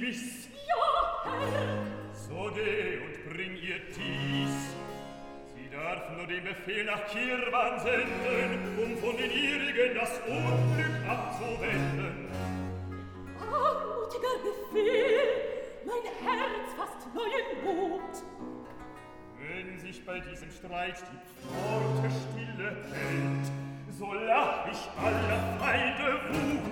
gewiss. Ja, Herr. So geh und bring ihr dies. Sie darf nur den Befehl nach Kirwan senden, um von den ihrigen das Unglück abzuwenden. Mutiger Befehl, mein Herz fasst neuen Mut. Wenn sich bei diesem Streit die Pforte stille hält, so lach ich aller Feinde Wut.